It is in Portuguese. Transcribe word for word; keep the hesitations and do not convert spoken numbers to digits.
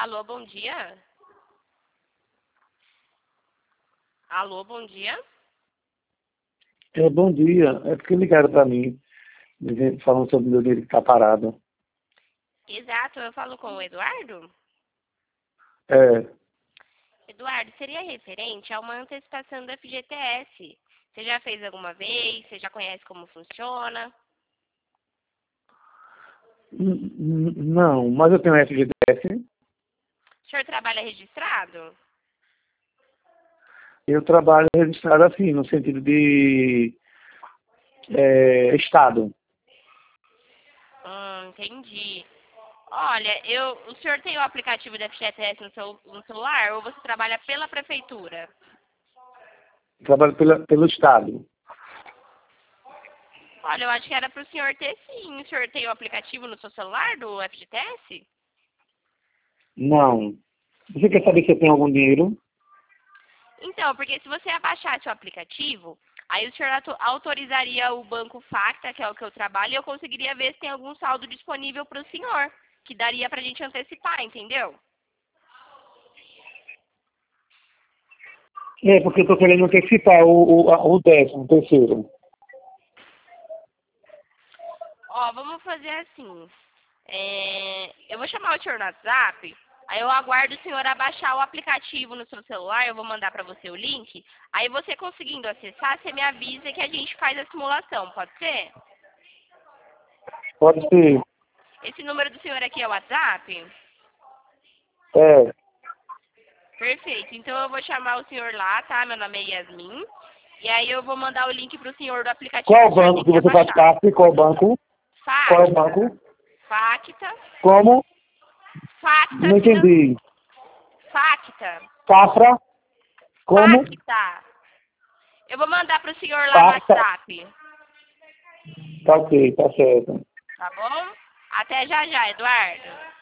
Alô, bom dia. Alô, bom dia. É, bom dia. É porque ligaram para mim, dizendo- falando sobre o meu dinheiro que está parado. Exato, eu falo com o Eduardo. É, Eduardo, seria referente a uma antecipação da F G T S. Você já fez alguma vez? Você já conhece como funciona? n- n- não, mas eu tenho F G T S. O senhor trabalha registrado? Eu trabalho registrado assim, no sentido de é, Estado. Hum, entendi. Olha, eu, o senhor tem o aplicativo da F G T S no seu no celular ou você trabalha pela prefeitura? Trabalho pela, pelo Estado. Olha, eu acho que era para o senhor ter sim. O senhor tem o aplicativo no seu celular do F G T S? Não. Você quer saber se eu tenho algum dinheiro? Então, porque se você abaixasse o aplicativo, aí o senhor auto- autorizaria o Banco Facta, que é o que eu trabalho, e eu conseguiria ver se tem algum saldo disponível para o senhor, que daria para a gente antecipar, entendeu? É, porque eu estou querendo antecipar o, o, a- o décimo terceiro. Ó, vamos fazer assim. É, eu vou chamar o senhor no WhatsApp, aí eu aguardo o senhor abaixar o aplicativo no seu celular, eu vou mandar para você o link, aí você conseguindo acessar, você me avisa que a gente faz a simulação, pode ser? Pode ser. Esse número do senhor aqui é o WhatsApp? É. Perfeito. Então eu vou chamar o senhor lá, tá? Meu nome é Yasmin. E aí eu vou mandar o link pro senhor do aplicativo Qual é que o o senhor banco tem que que você faz abaixar. parte? Qual é o banco? Qual é o Facta. banco? Facta. Como? Facta Não finan... entendi. Facta. Safra? Como? Facta. Eu vou mandar pro senhor lá no Pasta? WhatsApp. Tá ok, tá certo. Tá bom? Até já já, Eduardo.